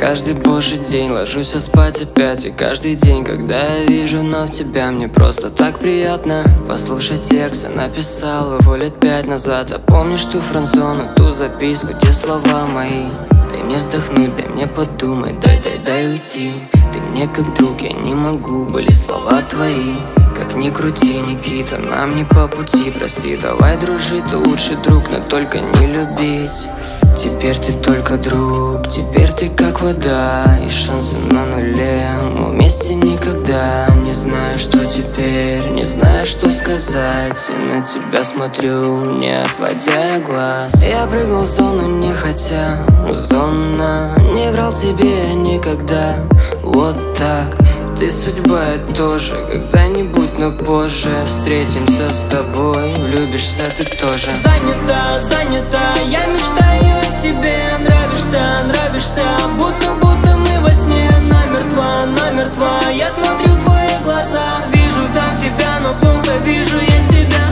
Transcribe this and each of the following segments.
каждый божий день ложусь спать опять. И каждый день, когда я вижу вновь тебя, мне просто так приятно послушать текст. Я написал его лет 5 назад. А помнишь ту френдзону, ту записку, те слова мои? Дай мне вздохнуть, дай мне подумать, дай уйти. Ты мне как друг, я не могу, были слова твои. Как ни крути, Никита, нам не по пути. Прости, давай дружить, ты лучший друг, но только не любить. Теперь ты только друг, теперь ты как вода, и шансы на нуле. Мы вместе никогда. Не знаю, что теперь, не знаю, что сказать. И на тебя смотрю, не отводя глаз. Я прыгнул в зону не хотя, зона. Не врал тебе я никогда, вот так. Ты судьба, я тоже, когда-нибудь, но позже встретимся с тобой, влюбишься ты тоже. Занята, я мечтаю о тебе. Нравишься, будто мы во сне. Намертво, я смотрю в твои глаза. Вижу там тебя, но плохо вижу я себя.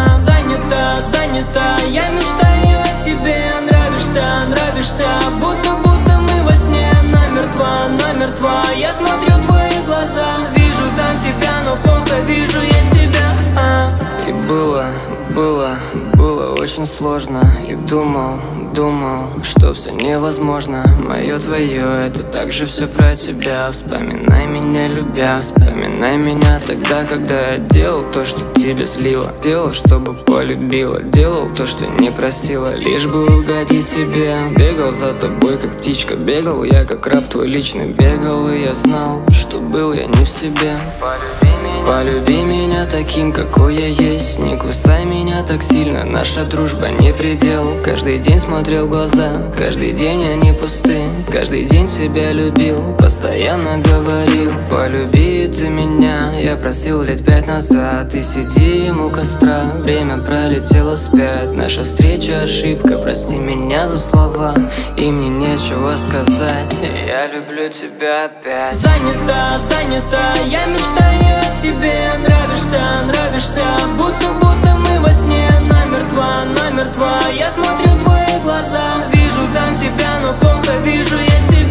Занята, я мечтаю о тебе. Нравишься, будто мы во сне. Намертво, я смотрю в твои глаза. Вижу там тебя, но плохо вижу я себя. И было очень сложно. И думал, что все невозможно. Мое, твое, это также все про тебя. Вспоминай меня, любя, вспоминай меня тогда, когда я делал то, что тебе слило. Делал, чтобы полюбила, делал то, что не просила, лишь бы угодить тебе. Бегал за тобой, как птичка, бегал я, как раб твой личный. Бегал, и я знал, что был я не в себе. Полюби меня таким, какой я есть. Не кусай меня так сильно, наша дружба не предел. Каждый день смотрел в глаза, каждый день они пусты. Каждый день тебя любил, постоянно говорил: полюби ты меня. Я просил лет 5 назад, и сидим у костра. Время пролетело вспять, наша встреча ошибка. Прости меня за слова, и мне нечего сказать. Я люблю тебя опять. Занята, я мечтаю о тебе. Нравишься, будто мы во сне. Намертво, я смотрю в твои глаза. Вижу там тебя, но плохо вижу я себя.